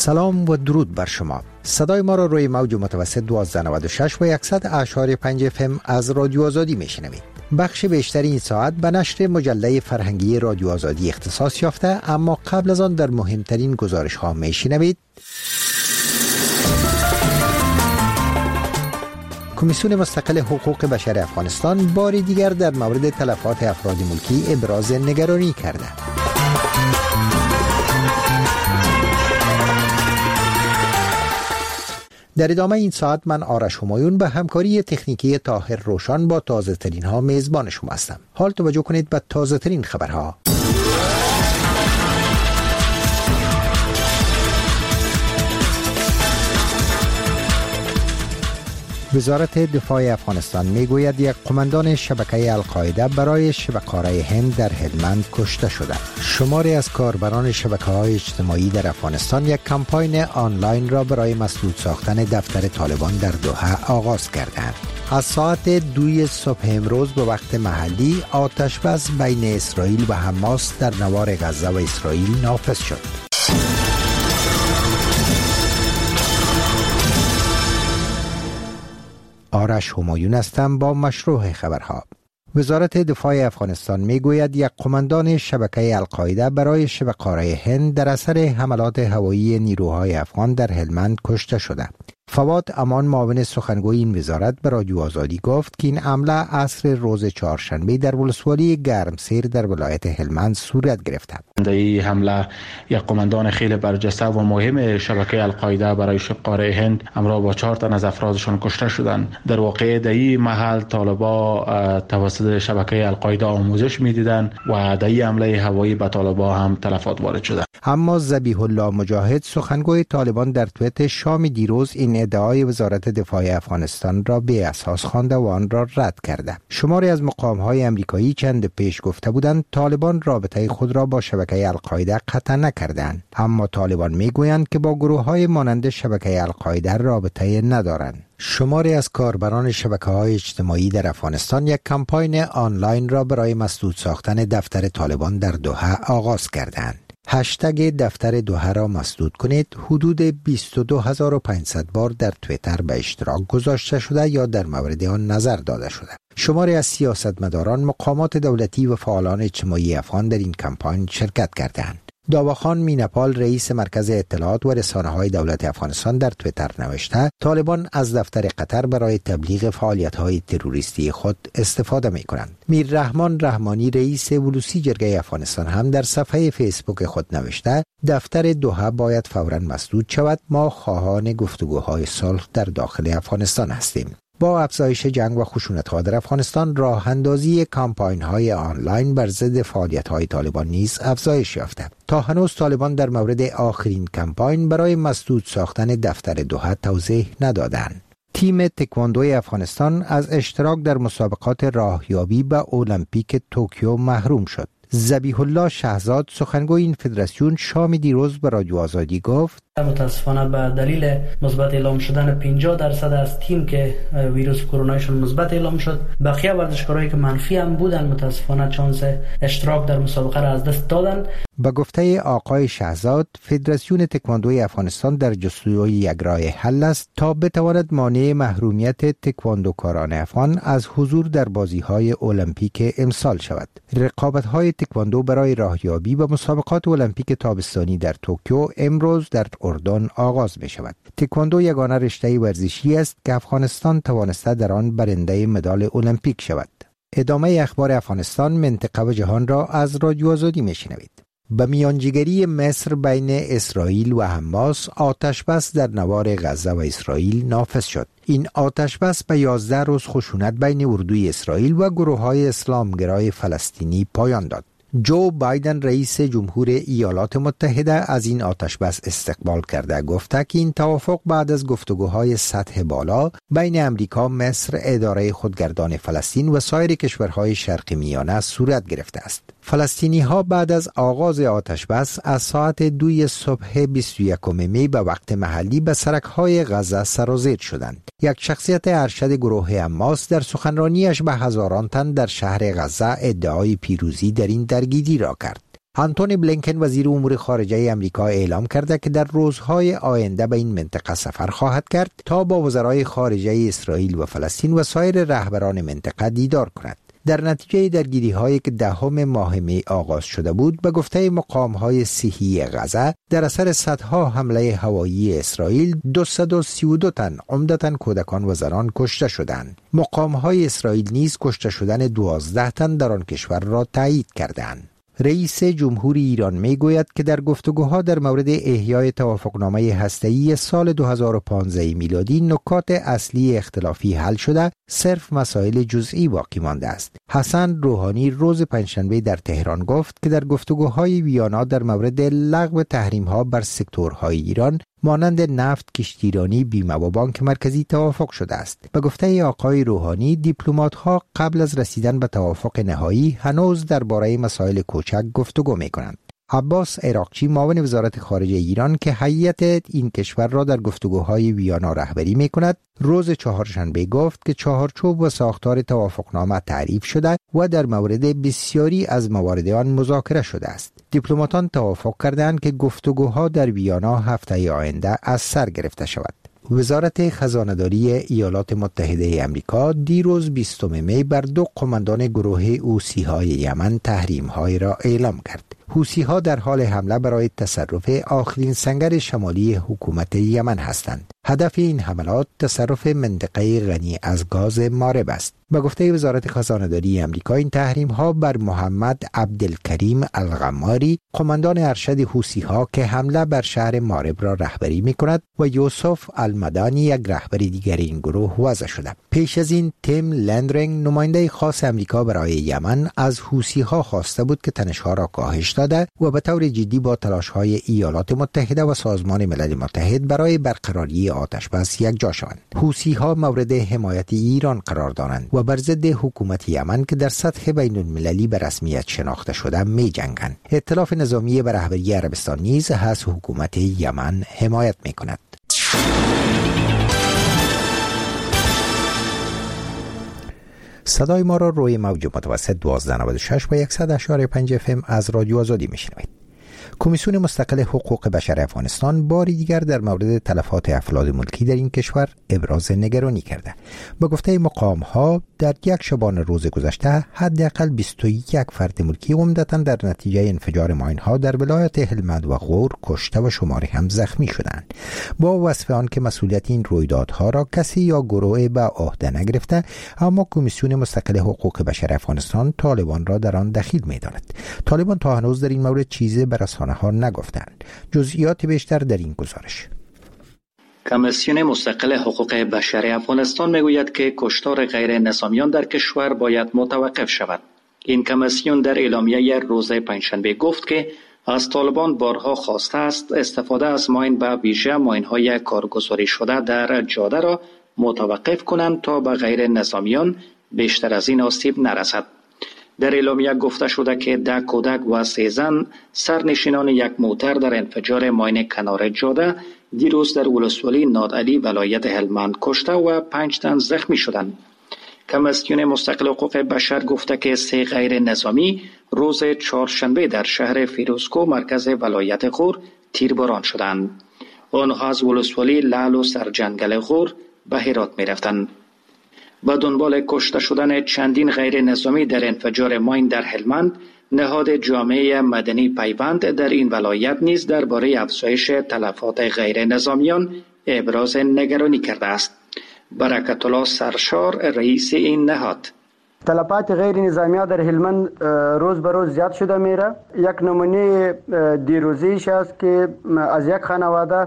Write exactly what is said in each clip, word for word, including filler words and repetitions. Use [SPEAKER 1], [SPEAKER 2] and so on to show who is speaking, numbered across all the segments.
[SPEAKER 1] سلام و درود بر شما. صدای ما را روی موج متوسط دوازده نود و شش و صد اعشاری پنج اف ام از رادیو آزادی میشنوید. بخش بیشتر این ساعت به نشر مجله فرهنگی رادیو آزادی اختصاص یافته، اما قبل از آن در مهمترین گزارش ها میشنوید. کمیسیون مستقل حقوق بشر افغانستان بار دیگر در مورد تلفات افراد ملکی ابراز نگرانی کرده. در ادامه این ساعت من آرش همایون به همکاری تکنیکی طاهر روشن با تازه ترین ها میزبان شما هستم. حال توجه کنید به تازه ترین خبرها. وزارت دفاع افغانستان میگوید یک قماندان شبکه القاعده برای شبکه‌های هند در هلمند کشته شده. شماری از کاربران شبکه‌های اجتماعی در افغانستان یک کمپاین آنلاین را برای مسدود ساختن دفتر طالبان در دوحه آغاز کردند. از ساعت دوی صبح امروز به وقت محلی آتش بس بین اسرائیل و حماس در نوار غزه و اسرائیل نافذ شد. آرش همایون هستم با مشروع خبرها. وزارت دفاع افغانستان میگوید یک قماندان شبکه القاعده برای شبکه‌های هند در اثر حملات هوایی نیروهای افغان در هلمند کشته شده. فواد امان معاون سخنگوی این وزارت به رادیو آزادی گفت که این حمله عصر روز چهارشنبه در ولسوالی گرمسیر در ولایت هلمند صورت گرفته.
[SPEAKER 2] این حمله یک قماندان خیلی برجسته و مهم شبکه القاعده برای شبکه‌های هند همراه با چهار تن از افرادشان کشته شدند. در واقع در این محل طالبان توسط شبکه القاعده آموزش میدیدند و در این حمله هوایی به طالبان هم تلفات وارد شده.
[SPEAKER 1] اما ذبیح الله مجاهد سخنگوی طالبان در توییت شام دیروز این ادعای وزارت دفاع افغانستان را بی اساس خوانده و آن را رد کرده. شماری از مقام‌های آمریکایی چند پیش گفته بودند طالبان رابطه خود را با شبکه القاعده قطع نکردند، اما طالبان میگویند که با گروه‌های مانند شبکه القاعده رابطه ندارند. شماری از کاربران شبکه‌های اجتماعی در افغانستان یک کمپاین آنلاین را برای مسدود ساختن دفتر طالبان در دوحه آغاز کردند. هشتگ دفتر دوحه را مسدود کنید حدود بیست و دو هزار و پانصد بار در توییتر به اشتراک گذاشته شده یا در مورد آن نظر داده شده. شماری از سیاستمداران، مقامات دولتی و فعالان اجتماعی افغان در این کمپاین شرکت کردند. داواخان مینپال رئیس مرکز اطلاعات و رسانه‌های دولت افغانستان در توییتر نوشته طالبان از دفتر قطر برای تبلیغ فعالیت‌های تروریستی خود استفاده می‌کنند. میررحمان رحمانی رئیس ولوسی جرگه افغانستان هم در صفحه فیسبوک خود نوشته دفتر دوحه باید فوراً مسدود شود. ما خواهان گفتگوهای صلح در داخل افغانستان هستیم. با افزایش جنگ و خشونت‌ها در افغانستان، راه اندازی کمپاین‌های آنلاین بر ضد فعالیت‌های طالبان نیز افزایش یافته. تا هنوز طالبان در مورد آخرین کمپاین برای مسدود ساختن دفتر دوحه توضیح ندادند. تیم تکواندوی افغانستان از اشتراک در مسابقات راهیابی به المپیک توکیو محروم شد. ذبیح الله شهزاد سخنگوی این فدراسیون شام دیروز به رادیو آزادی گفت
[SPEAKER 3] متاسفانه به دلیل مثبت اعلام شدن پنجاه درصد از تیم که ویروس کرونایشون مثبت اعلام شد، بقیه ورزشکارایی که منفی هم بودن متاسفانه چانس اشتراک در مسابقه را از دست دادن.
[SPEAKER 1] به گفته آقای شهزاد، فدراسیون تکواندوی افغانستان در جستجوی یک راه حل است تا بتواند مانع محرومیت تکواندوکاران افغان از حضور در بازی‌های المپیک امسال شود. رقابت‌های تکواندو برای راهیابی به مسابقات المپیک تابستانی در توکیو امروز در اردن آغاز می شود. تکواندو یگانه رشته ورزشی است که افغانستان توانسته در آن برنده مدال المپیک شود. ادامه اخبار افغانستان، منطقه و جهان را از رادیو آزادی می شنوید. به میانجیگری مصر بین اسرائیل و حماس آتش بس در نوار غزه و اسرائیل نافذ شد. این آتش بس به یازده روز خشونت بین اردوی اسرائیل و گروه‌های اسلامگرای فلسطینی پایان داد. جو بایدن رئیس جمهور ایالات متحده از این آتش بس استقبال کرده، گفته که این توافق بعد از گفتگوهای سطح بالا بین امریکا، مصر، اداره خودگردان فلسطین و سایر کشورهای شرق میانه صورت گرفته است. فلسطینی ها بعد از آغاز آتش بس از ساعت دوی صبح بیست و یکم می به وقت محلی به سرک‌های غزه سرازیر شدند. یک شخصیت ارشد گروه حماس در سخنرانیش به هزاران تن در شهر غزه ادعای پیروزی در این درگیری را کرد. آنتونی بلینکن وزیر امور خارجه آمریکا اعلام کرده که در روزهای آینده به این منطقه سفر خواهد کرد تا با وزرای خارجه اسرائیل و فلسطین و سایر رهبران منطقه دیدار کند. در نتیجه درگیری هایی که دهم ماه می آغاز شده بود، به گفته مقام های صحی غزه، در اثر صدها حمله هوایی اسرائیل دویست و سی و دو تن عمدتاً کودکان و زنان کشته شدند. مقام های اسرائیل نیز کشته شدن دوازده تن در آن کشور را تایید کردند. رئیس جمهوری ایران می گوید که در گفتگوها در مورد احیای توافقنامه هسته‌ای سال دو هزار و پانزده میلادی نکات اصلی اختلافی حل شده، صرف مسائل جزئی باقی مانده است. حسن روحانی روز پنجشنبه در تهران گفت که در گفتگوهای ویانا در مورد لغو تحریم‌ها بر سکتورهای ایران مانند نفت، کشتیرانی، بیمه و بانک مرکزی توافق شده است. به گفته آقای روحانی، دیپلمات‌ها قبل از رسیدن به توافق نهایی هنوز درباره مسائل کوچک گفتگو می‌کنند. عباس عراقچی معاون وزارت خارجه ایران که هیئت این کشور را در گفتگوهای ویانا رهبری می‌کند، روز چهارشنبه گفت که چهارچوب و ساختار توافقنامه تعریف شده و در مورد بسیاری از موارد آن مذاکره شده است. دیپلماتان توافق کردند که گفتگوها در ویانا هفته آینده از سر گرفته شود. وزارت خزانه‌داری ایالات متحده آمریکا دیروز بیستم می بر دو قماندان گروه حوثی‌های یمن تحریم‌های را اعلام کرد. حوثی‌ها در حال حمله برای تصرف آخرین سنگر شمالی حکومت یمن هستند. هدف این حملات تصرف منطقه غنی از گاز مارب است. به گفته وزارت خزانه‌داری آمریکا، این تحریم‌ها بر محمد عبدالکریم الغماری، قماندان ارشد حوثی‌ها که حمله بر شهر مارب را رهبری می‌کند، و یوسف المدانی، یک رهبر دیگر این گروه وضع شده. پیش از این تیم لندرینگ، نماینده خاص آمریکا برای یمن، از حوثی‌ها خواسته بود که تنش‌ها را کاهش داده و به طور جدی با تلاش‌های ایالات متحده و سازمان ملل متحد برای برقراری آتش بس یکجا شوند. حوثی‌ها مورد حمایت ایران قرار دارند و بر ضد حکومت یمن که در سطح بین المللی به رسمیت شناخته شده می جنگند. ائتلاف نظامی به رهبری عربستان نیز از حکومت یمن حمایت می کند. صدای ما را روی موج متوسط دوازده نود و شش و صد و شش و پنج اف ام از رادیو آزادی میشنوید. کمیسیون مستقل حقوق بشر افغانستان باری دیگر در مورد تلفات افراد ملکی در این کشور ابراز نگرانی کرده. به گفته مقام‌ها در یک شبانه روز گذشته حداقل بیست و یک فرد ملکی عمدتاً در نتیجه انفجار ماین‌ها در ولایت هلمند و غور کشته و شماری هم زخمی شدند. با وصف آن که مسئولیت این رویدادها را کسی یا گروه به عهده نگرفته، اما کمیسیون مستقل حقوق بشر افغانستان طالبان را در آن دخیل می‌داند. طالبان تا هنوز در این مورد چیزی به رسانه‌ها نگفتند. جزئیات بیشتر در این گزارش.
[SPEAKER 4] کمیسیون مستقل حقوق بشر افغانستان میگوید که کشتار غیر نظامیان در کشور باید متوقف شود. این کمیسیون در اعلامیه روز پنجشنبه گفت که از طالبان بارها خواسته است استفاده از ماین به ویژه ماین‌های کارگزاری شده در جاده را متوقف کنند تا به غیر نظامیان بیشتر از این آسیب نرسد. در اعلامیه گفته شده که ده کودک و سه زن سرنشینان یک موتر در انفجار ماین کنار جاده دیروز در ولسوالی نادعلی ولایت هلمند کشته و پنج تن زخمی شدند. کمیسیون مستقل حقوق بشر گفته که سه غیر نظامی روز چهارشنبه در شهر فیروزکو مرکز ولایت غور تیرباران شدند. آنها از ولسوالی لعل و سرجنگل غور به هرات می رفتند. با دنبال کشته شدن چندین غیر نظامی در انفجار ماین در هلمند، نهاد جامعه مدنی پیوند در این ولایت نیز درباره افزایش تلفات غیر نظامیان ابراز نگرانی کرده است. برکت الله سرشار رئیس این نهاد:
[SPEAKER 5] تلفات غیر نظامی در هلمند روز به روز زیاد شده میره. یک نمونه دیروزیش است که از یک خانواده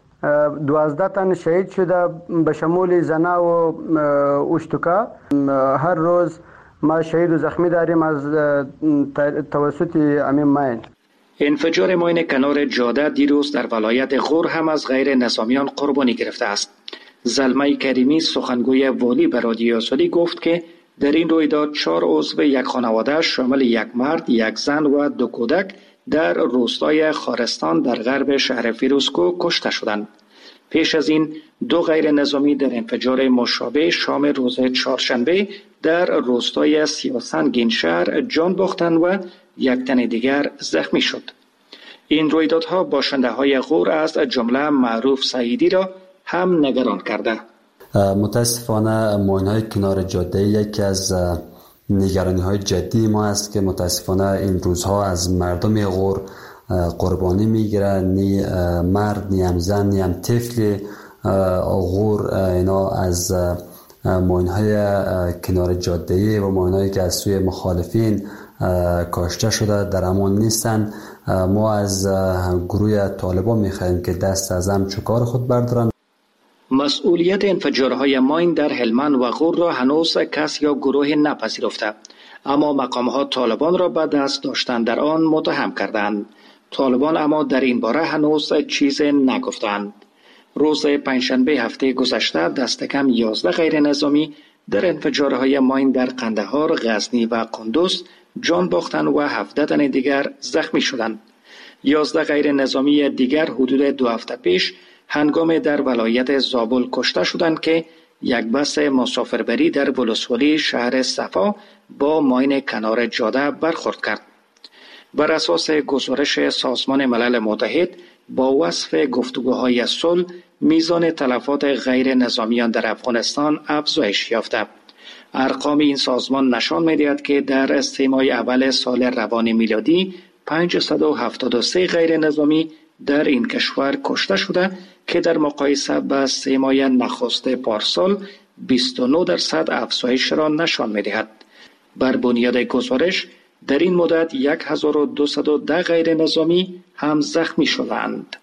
[SPEAKER 5] دوازده تن شهید شده به شمول زنا و اشتکا. هر روز ما شهید و زخمی داریم از توسط امین ماین.
[SPEAKER 4] انفجار ماین کنار جاده دیروز در ولایت غور هم از غیر نظامیان قربانی گرفته است. زلمه کریمی سخنگوی والی به رادیو آزادی گفت که در این رویداد چهار عضو یک خانواده شامل یک مرد، یک زن و دو کودک در روستای خارستان در غرب شهر فیروزکو کشته شدند. پیش از این دو غیر نظامی در انفجار مشابه شام روز چهارشنبه در روستای سیاسنگین شهر جان باختند و یک تن دیگر زخمی شد. این رویدادها باشنده های غور از جمله معروف سعیدی را هم نگران کرده.
[SPEAKER 6] متاسفانه ماین‌های کنار جاده یکی از نگرانی های جدی ما است که متاسفانه این روزها از مردم غور قربانی میگیره، نی مرد نی هم زن نی هم طفل غور اینا از ماین‌های کنار جاده و ماین‌هایی که از سوی مخالفین کاشته شده در امان نیستند. ما از گروه طالبان میخواهیم که دست از همچو کار خود بردارن.
[SPEAKER 4] مسئولیت انفجارهای ماین در هلمند و غور را هنوز کس یا گروه نپذیرفته، اما مقامات طالبان را به دست داشتن در آن متهم کردند. طالبان اما در این باره هنوز چیز نگفتند. روز پنجشنبه هفته گذشته دست کم یازده غیر نظامی در انفجارهای ماین در قندهار، غزنی و قندوز جان باختند و هفده تن دیگر زخمی شدند. یازده غیر نظامی دیگر حدود دو هفته پیش هنگام در ولایت زابل کشته شدند که یک بس مسافربری در ولسوالی شهر صفا با ماین کنار جاده برخورد کرد. بر اساس گزارش سازمان ملل متحد با وصف گفتگوهای صلح میزان تلفات غیر نظامیان در افغانستان افزایش یافته. ارقام این سازمان نشان می‌دهد که در سه ماه اول سال روان میلادی پانصد و هفتاد و سه غیر نظامی در این کشور کشته شده که در مقایسه با سه ماه نخست پارسال بیست و نه درصد افزایش را نشان می‌دهد. بر بنیاد گزارش در این مدت هزار و دویست و ده غیر نظامی هم زخمی شدند.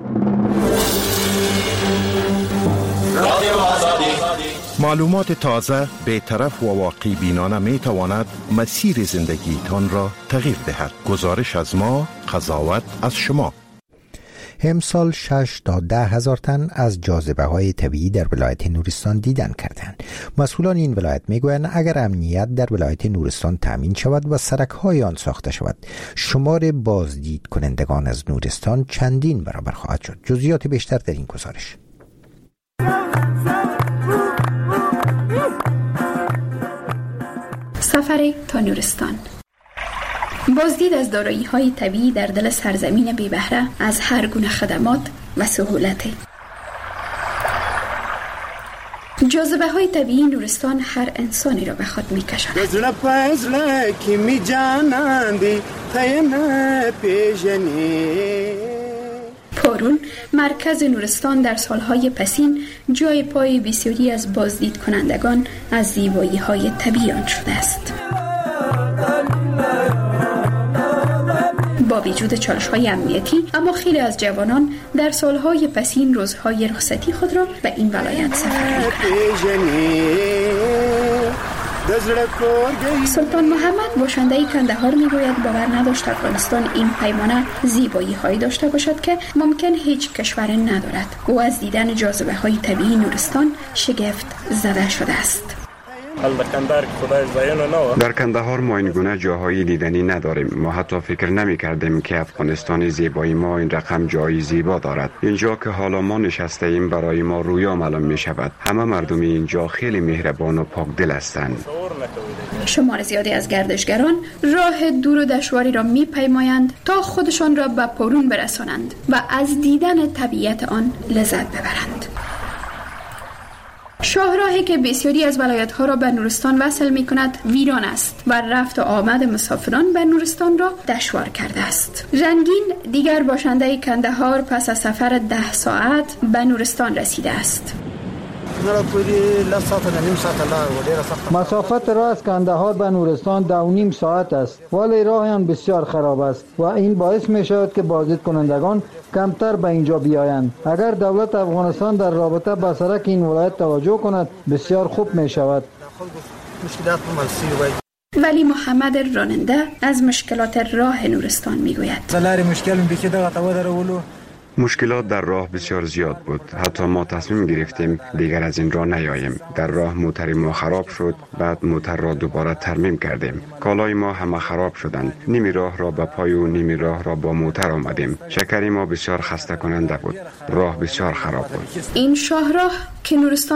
[SPEAKER 7] معلومات تازه، بی‌طرف و واقعی بینانه می تواند مسیر زندگی تان را تغییر دهد. گزارش از ما، قضاوت از شما.
[SPEAKER 1] امسال شش تا ده هزار تن از جاذبه های طبیعی در ولایت نورستان دیدن کردند. مسئولان این ولایت میگویند اگر امنیت در ولایت نورستان تامین شود و سرک های آن ساخته شود، شمار بازدید کنندگان از نورستان چندین برابر خواهد شد. جزئیات بیشتر در این گزارش.
[SPEAKER 8] سفر تا نورستان. بازدید از دارایی‌های طبیعی در دل سرزمین بی بهره از هر گونه خدمات و سهولت. جاذبه های طبیعی نورستان هر انسانی را به خود می کشند. پارون، مرکز نورستان، در سالهای پسین جای پای بسیاری از بازدید کنندگان از زیبایی های طبیعی آن شده است. با وجود چالش‌های امنیتی، اما خیلی از جوانان در سالهای پسین روزهای رخصتی خود را به این ولایت سفر می‌کنند. سلطان محمد باشنده کندهار میگوید باور نداشت افغانستان این پیمانه زیبایی هایی داشته باشد که ممکن هیچ کشور ندارد. او از دیدن جاذبه های طبیعی نورستان شگفت زده شده است.
[SPEAKER 9] در کندهار ما این گونه جاهای دیدنی نداریم. ما حتی فکر نمی کردیم که افغانستان زیبایی ما این رقم جایی زیبا دارد. اینجا که حالا ما نشسته ایم برای ما رویا معلوم می شود. همه مردم اینجا خیلی مهربان و پاک دل هستند.
[SPEAKER 8] شمار زیادی از گردشگران راه دور و دشواری را می پیمایند تا خودشان را به پارون برسانند و از دیدن طبیعت آن لذت ببرند. شاهراهی که بسیاری از ولایت‌ها را به نورستان وصل می‌کند ویران است و رفت و آمد مسافران به نورستان را دشوار کرده است. رنگین دیگر باشنده کندهار پس از سفر ده ساعت به نورستان رسیده است.
[SPEAKER 5] مسافت راه از کندهار به نورستان دو نیم ساعت است، ولی راه آن بسیار خراب است و این باعث می شود که بازدید کنندگان کمتر به اینجا بیایند. اگر دولت افغانستان در رابطه با سرک این ولایت توجه کند بسیار خوب می شود.
[SPEAKER 8] ولی محمد راننده از مشکلات راه نورستان می گوید.
[SPEAKER 9] مشکلات در راه بسیار زیاد بود. حتی ما تصمیم گرفتیم دیگر از این راه نیاییم. در راه موتر ما خراب شد، بعد موتر را دوباره ترمیم کردیم. کالای ما همه خراب شدند. نیمی راه را به پای و نیمی راه را با موتر آمدیم. شکری ما بسیار خسته کننده بود. راه بسیار خراب بود.
[SPEAKER 8] این شاهراه که نورستان